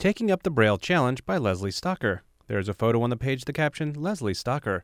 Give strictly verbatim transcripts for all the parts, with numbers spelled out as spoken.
Taking Up the Braille Challenge by Leslie Stocker. There is a photo on the page, the caption, Leslie Stocker.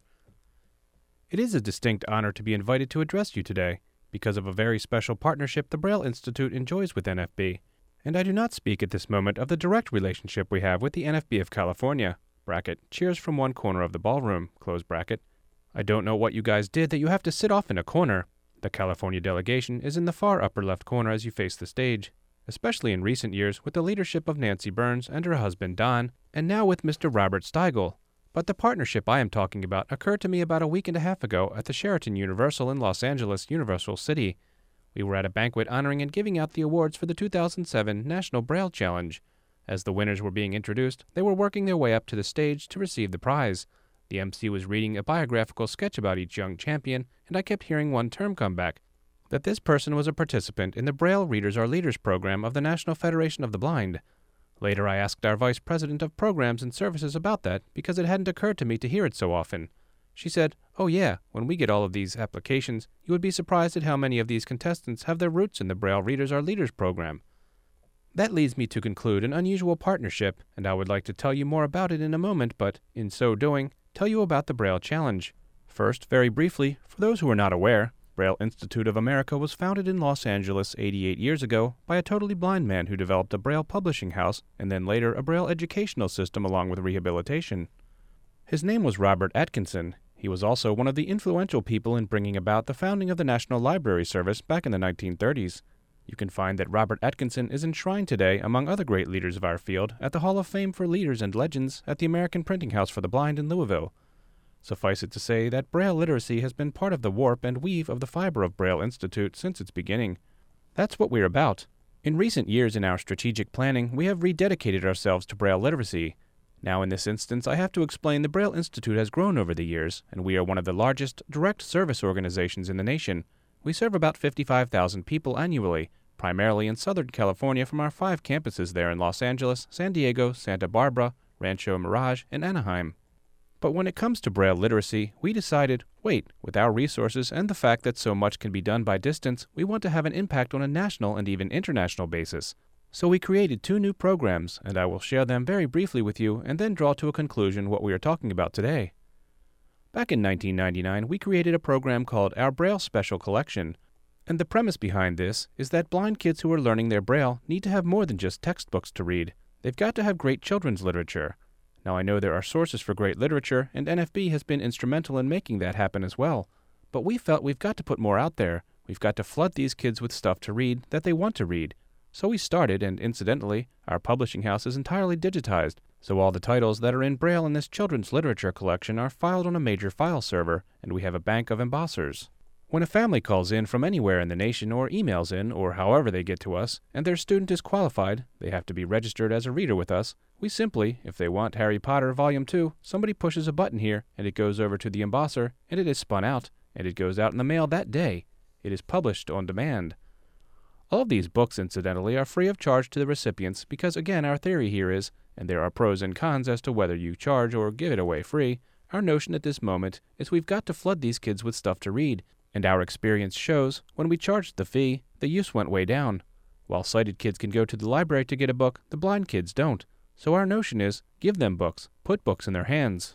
It is a distinct honor to be invited to address you today, because of a very special partnership the Braille Institute enjoys with N F B. And I do not speak at this moment of the direct relationship we have with the N F B of California, bracket, cheers from one corner of the ballroom, close bracket. I don't know what you guys did that you have to sit off in a corner. The California delegation is in the far upper left corner as you face the stage, especially in recent years with the leadership of Nancy Burns and her husband Don, and now with Mister Robert Steigel. But the partnership I am talking about occurred to me about a week and a half ago at the Sheraton Universal in Los Angeles, Universal City. We were at a banquet honoring and giving out the awards for the two thousand seven National Braille Challenge. As the winners were being introduced, they were working their way up to the stage to receive the prize. The M C was reading a biographical sketch about each young champion, and I kept hearing one term come back, that this person was a participant in the Braille Readers Are Leaders program of the National Federation of the Blind. Later I asked our Vice President of Programs and Services about that because it hadn't occurred to me to hear it so often. She said, "Oh yeah, when we get all of these applications, you would be surprised at how many of these contestants have their roots in the Braille Readers Are Leaders program." That leads me to conclude an unusual partnership, and I would like to tell you more about it in a moment, but, in so doing, tell you about the Braille Challenge. First, very briefly, for those who are not aware, Braille Institute of America was founded in Los Angeles eighty-eight years ago by a totally blind man who developed a Braille publishing house and then later a Braille educational system along with rehabilitation. His name was Robert Atkinson. He was also one of the influential people in bringing about the founding of the National Library Service back in the nineteen thirties. You can find that Robert Atkinson is enshrined today, among other great leaders of our field, at the Hall of Fame for Leaders and Legends at the American Printing House for the Blind in Louisville. Suffice it to say that Braille literacy has been part of the warp and weave of the fiber of Braille Institute since its beginning. That's what we're about. In recent years in our strategic planning, we have rededicated ourselves to Braille literacy. Now in this instance, I have to explain the Braille Institute has grown over the years, and we are one of the largest direct service organizations in the nation. We serve about fifty-five thousand people annually, primarily in Southern California from our five campuses there in Los Angeles, San Diego, Santa Barbara, Rancho Mirage, and Anaheim. But when it comes to Braille literacy, we decided, wait, with our resources and the fact that so much can be done by distance, we want to have an impact on a national and even international basis. So we created two new programs, and I will share them very briefly with you and then draw to a conclusion what we are talking about today. Back in nineteen ninety-nine, we created a program called Our Braille Special Collection, and the premise behind this is that blind kids who are learning their Braille need to have more than just textbooks to read. They've got to have great children's literature. Now I know there are sources for great literature, and N F B has been instrumental in making that happen as well. But we felt we've got to put more out there. We've got to flood these kids with stuff to read that they want to read. So we started, and incidentally, our publishing house is entirely digitized, so all the titles that are in Braille in this children's literature collection are filed on a major file server, and we have a bank of embossers. When a family calls in from anywhere in the nation or emails in, or however they get to us, and their student is qualified, they have to be registered as a reader with us, we simply, if they want Harry Potter Volume two, somebody pushes a button here, and it goes over to the embosser, and it is spun out, and it goes out in the mail that day. It is published on demand. All of these books, incidentally, are free of charge to the recipients because, again, our theory here is, and there are pros and cons as to whether you charge or give it away free, our notion at this moment is we've got to flood these kids with stuff to read, and our experience shows when we charged the fee, the use went way down. While sighted kids can go to the library to get a book, the blind kids don't. So our notion is, give them books, put books in their hands.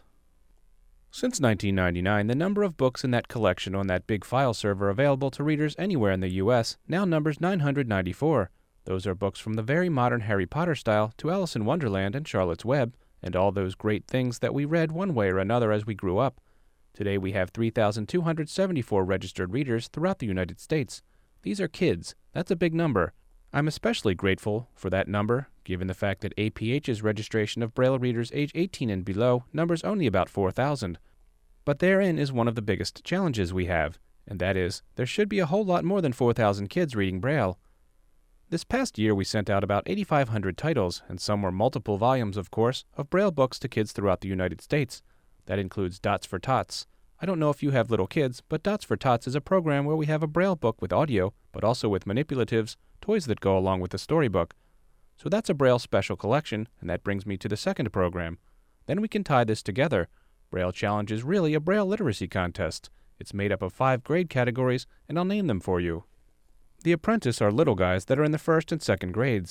Since nineteen ninety-nine, the number of books in that collection on that big file server available to readers anywhere in the U S now numbers nine hundred ninety-four. Those are books from the very modern Harry Potter style to Alice in Wonderland and Charlotte's Web, and all those great things that we read one way or another as we grew up. Today we have three thousand two hundred seventy-four registered readers throughout the United States. These are kids. That's a big number. I'm especially grateful for that number, given the fact that A P H's registration of Braille readers age eighteen and below numbers only about four thousand. But therein is one of the biggest challenges we have, and that is, there should be a whole lot more than four thousand kids reading Braille. This past year we sent out about eighty-five hundred titles, and some were multiple volumes, of course, of Braille books to kids throughout the United States. That includes Dots for Tots. I don't know if you have little kids, but Dots for Tots is a program where we have a Braille book with audio, but also with manipulatives, toys that go along with the storybook. So that's a Braille special collection, and that brings me to the second program. Then we can tie this together. Braille Challenge is really a Braille literacy contest. It's made up of five grade categories, and I'll name them for you. The apprentice are little guys that are in the first and second grades.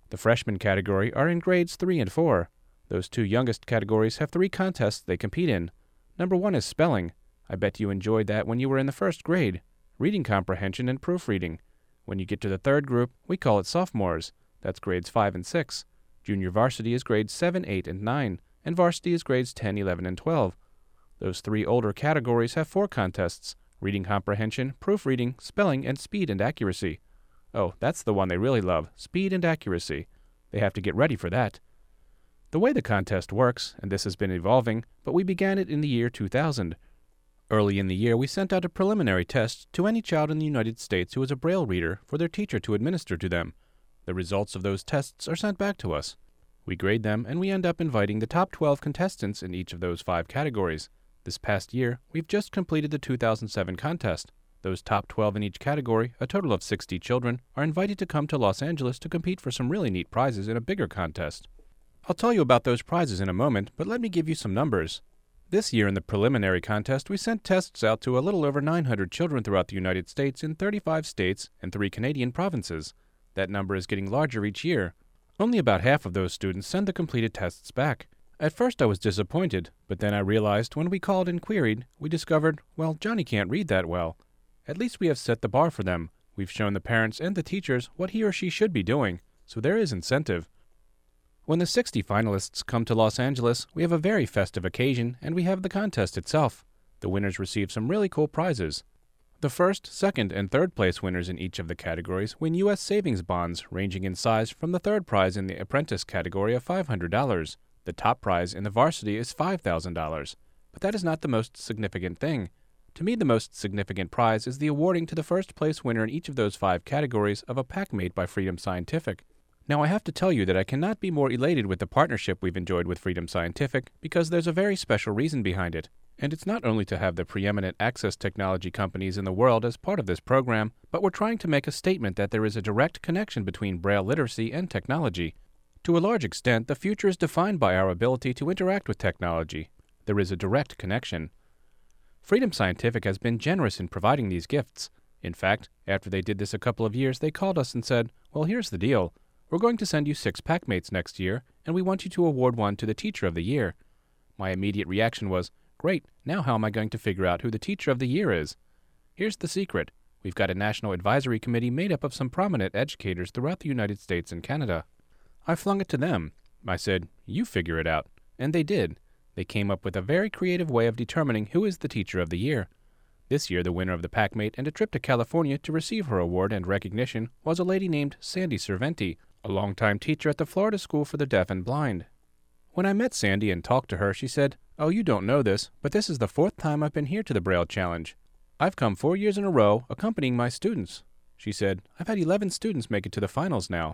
The freshman category are in grades three and four. Those two youngest categories have three contests they compete in. Number one is spelling. I bet you enjoyed that when you were in the first grade. Reading comprehension and proofreading. When you get to the third group, we call it sophomores. That's grades five and six. Junior varsity is grades seven, eight, and nine, and varsity is grades ten, eleven, and twelve. Those three older categories have four contests: reading comprehension, proofreading, spelling, and speed and accuracy. Oh, that's the one they really love, speed and accuracy. They have to get ready for that. The way the contest works, and this has been evolving, but we began it in the year two thousand. Early in the year, we sent out a preliminary test to any child in the United States who was a Braille reader for their teacher to administer to them. The results of those tests are sent back to us. We grade them, and we end up inviting the top twelve contestants in each of those five categories. This past year, we've just completed the two thousand seven contest. Those top twelve in each category, a total of sixty children, are invited to come to Los Angeles to compete for some really neat prizes in a bigger contest. I'll tell you about those prizes in a moment, but let me give you some numbers. This year in the preliminary contest, we sent tests out to a little over nine hundred children throughout the United States in thirty-five states and three Canadian provinces. That number is getting larger each year. Only about half of those students send the completed tests back. At first I was disappointed, but then I realized when we called and queried, we discovered, well, Johnny can't read that well. At least we have set the bar for them. We've shown the parents and the teachers what he or she should be doing, so there is incentive. When the sixty finalists come to Los Angeles, we have a very festive occasion, and we have the contest itself. The winners receive some really cool prizes. The first, second, and third place winners in each of the categories win U S savings bonds ranging in size from the third prize in the apprentice category of five hundred dollars. The top prize in the varsity is five thousand dollars. But that is not the most significant thing. To me, the most significant prize is the awarding to the first place winner in each of those five categories of a pack made by Freedom Scientific. Now, I have to tell you that I cannot be more elated with the partnership we've enjoyed with Freedom Scientific because there's a very special reason behind it. And it's not only to have the preeminent access technology companies in the world as part of this program, but we're trying to make a statement that there is a direct connection between Braille literacy and technology. To a large extent, the future is defined by our ability to interact with technology. There is a direct connection. Freedom Scientific has been generous in providing these gifts. In fact, after they did this a couple of years, they called us and said, well, here's the deal. We're going to send you six Packmates next year, and we want you to award one to the Teacher of the Year. My immediate reaction was, great, now how am I going to figure out who the Teacher of the Year is? Here's the secret. We've got a national advisory committee made up of some prominent educators throughout the United States and Canada. I flung it to them. I said, you figure it out. And they did. They came up with a very creative way of determining who is the Teacher of the Year. This year, the winner of the Packmate and a trip to California to receive her award and recognition was a lady named Sandy Cerventi, a longtime teacher at the Florida School for the Deaf and Blind. When I met Sandy and talked to her, she said, oh, you don't know this, but this is the fourth time I've been here to the Braille Challenge. I've come four years in a row accompanying my students. She said, I've had eleven students make it to the finals now.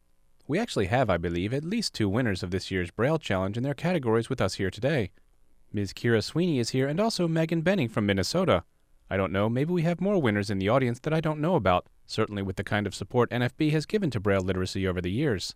We actually have, I believe, at least two winners of this year's Braille Challenge in their categories with us here today. Miz Kira Sweeney is here and also Megan Benning from Minnesota. I don't know, maybe we have more winners in the audience that I don't know about, certainly with the kind of support N F B has given to Braille literacy over the years.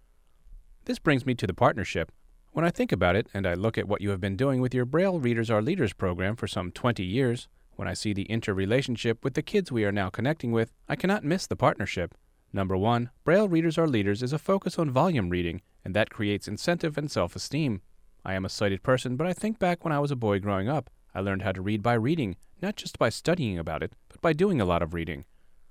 This brings me to the partnership. When I think about it, and I look at what you have been doing with your Braille Readers Are Leaders program for some twenty years, when I see the interrelationship with the kids we are now connecting with, I cannot miss the partnership. Number one, Braille Readers Are Leaders is a focus on volume reading, and that creates incentive and self-esteem. I am a sighted person, but I think back when I was a boy growing up. I learned how to read by reading, not just by studying about it, but by doing a lot of reading.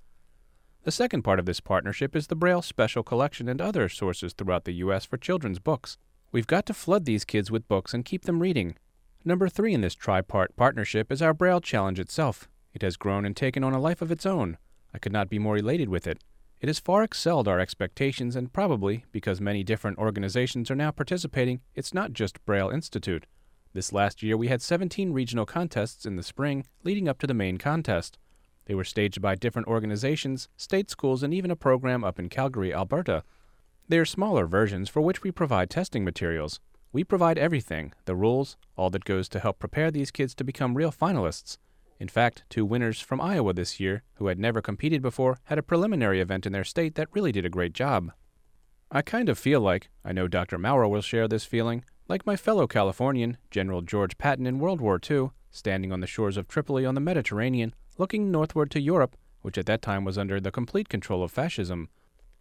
The second part of this partnership is the Braille Special Collection and other sources throughout the U S for children's books. We've got to flood these kids with books and keep them reading. Number three in this tri-part partnership is our Braille Challenge itself. It has grown and taken on a life of its own. I could not be more elated with it. It has far excelled our expectations, and probably, because many different organizations are now participating, it's not just Braille Institute. This last year we had seventeen regional contests in the spring, leading up to the main contest. They were staged by different organizations, state schools, and even a program up in Calgary, Alberta. They are smaller versions for which we provide testing materials. We provide everything, the rules, all that goes to help prepare these kids to become real finalists. In fact, two winners from Iowa this year, who had never competed before, had a preliminary event in their state that really did a great job. I kind of feel like, I know Doctor Maurer will share this feeling, like my fellow Californian, General George Patton in World War Two, standing on the shores of Tripoli on the Mediterranean, looking northward to Europe, which at that time was under the complete control of fascism.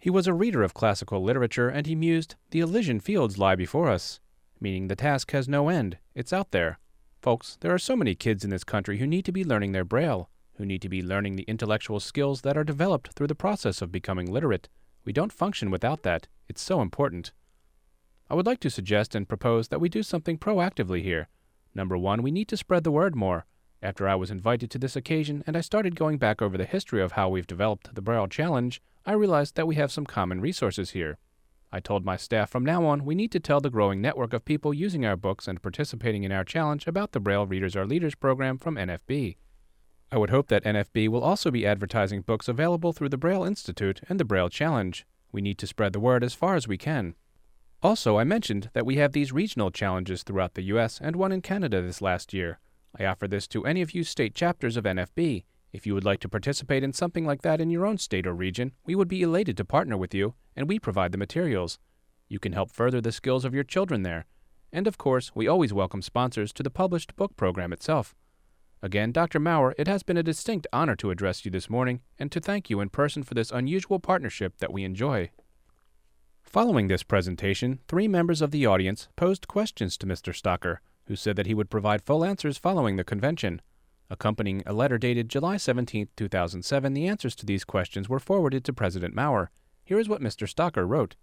He was a reader of classical literature, and he mused, "The Elysian fields lie before us," meaning the task has no end. It's out there. Folks, there are so many kids in this country who need to be learning their Braille, who need to be learning the intellectual skills that are developed through the process of becoming literate. We don't function without that. It's so important. I would like to suggest and propose that we do something proactively here. Number one, we need to spread the word more. After I was invited to this occasion and I started going back over the history of how we've developed the Braille Challenge, I realized that we have some common resources here. I told my staff from now on we need to tell the growing network of people using our books and participating in our challenge about the Braille Readers Are Leaders program from N F B. I would hope that N F B will also be advertising books available through the Braille Institute and the Braille Challenge. We need to spread the word as far as we can. Also, I mentioned that we have these regional challenges throughout the U S and one in Canada this last year. I offer this to any of you state chapters of N F B. If you would like to participate in something like that in your own state or region, we would be elated to partner with you, and we provide the materials. You can help further the skills of your children there. And of course, we always welcome sponsors to the published book program itself. Again, Doctor Maurer, it has been a distinct honor to address you this morning and to thank you in person for this unusual partnership that we enjoy. Following this presentation, three members of the audience posed questions to Mister Stocker, who said that he would provide full answers following the convention. Accompanying a letter dated July seventeenth, two thousand seven, the answers to these questions were forwarded to President Maurer. Here is what Mister Stocker wrote.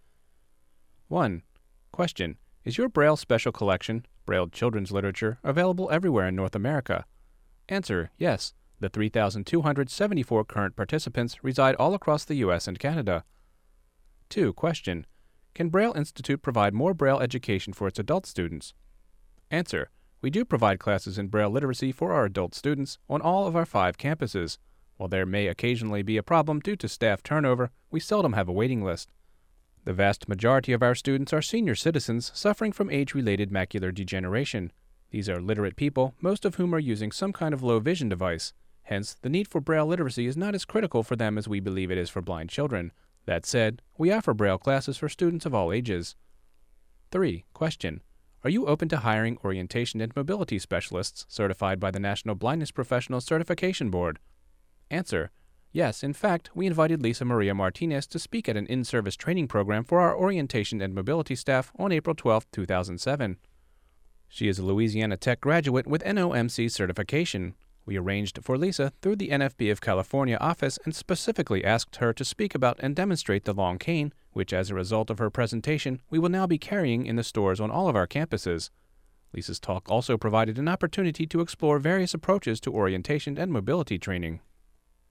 one. Question. Is your Braille Special Collection, Braille Children's Literature, available everywhere in North America? Answer. Yes. The three thousand two hundred seventy-four current participants reside all across the U S and Canada. two. Question. Can Braille Institute provide more Braille education for its adult students? Answer. We do provide classes in Braille literacy for our adult students on all of our five campuses. While there may occasionally be a problem due to staff turnover, we seldom have a waiting list. The vast majority of our students are senior citizens suffering from age-related macular degeneration. These are literate people, most of whom are using some kind of low vision device. Hence, the need for Braille literacy is not as critical for them as we believe it is for blind children. That said, we offer Braille classes for students of all ages. three. Question. Are you open to hiring orientation and mobility specialists certified by the National Blindness Professional Certification Board? Answer. Yes, in fact, we invited Lisa Maria Martinez to speak at an in-service training program for our orientation and mobility staff on April twelfth, two thousand seven. She is a Louisiana Tech graduate with N O M C certification. We arranged for Lisa through the N F B of California office and specifically asked her to speak about and demonstrate the long cane, which as a result of her presentation, we will now be carrying in the stores on all of our campuses. Lisa's talk also provided an opportunity to explore various approaches to orientation and mobility training.